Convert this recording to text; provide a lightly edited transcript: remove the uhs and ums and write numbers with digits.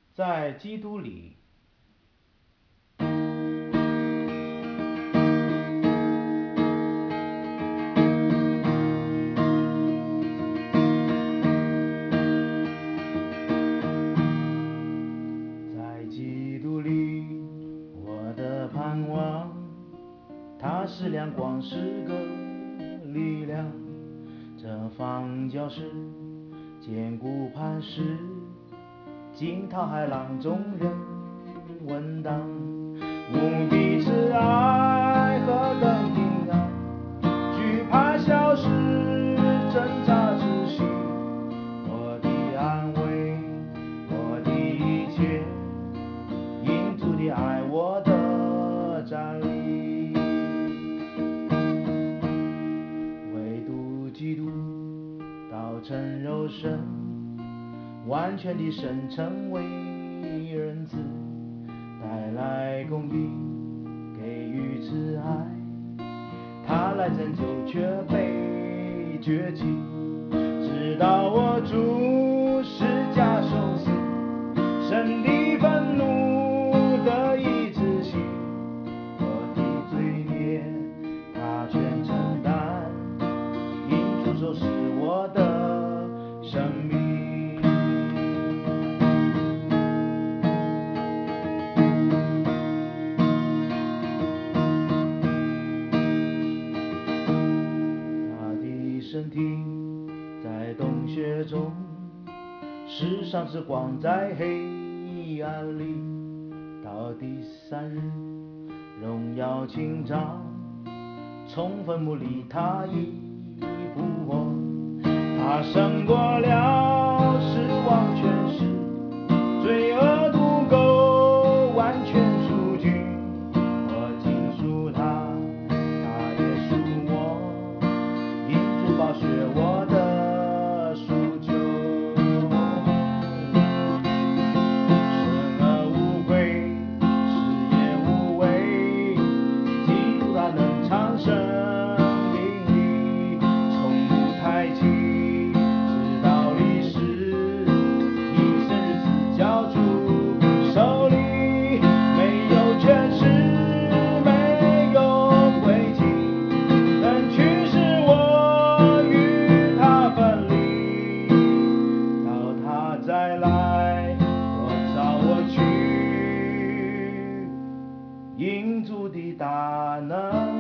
在基督里，在基督里，我的盼望，它是亮光，是个力量。这方教是坚固磐石，惊涛骇浪中人稳当。无比慈爱何等平安，惧怕消失，挣扎窒息。我的安慰，我的一切，因主的爱，我的站立。唯独基督道成肉身，完全的神成为人子，带来公义，给予慈爱。他来拯救，却被绝迹，直到我主十架受死，神的愤怒得以止息。我的罪孽他全承担，因主受是我的生命。身体在洞穴中，世上之光在黑暗里。到第三日，荣耀清照，从坟墓里他已复活。他胜过了失望权势，罪恶毒钩完全赎据。我尽属他，他也属我，因主宝血我的赎救。生而无愧，死也无畏，基督他能长生命里，从不抬起，直到历史，一生日子交主手里，没有权势，没有诡计，能驱使我与他分离。到他再来，我早我去，因主的大能。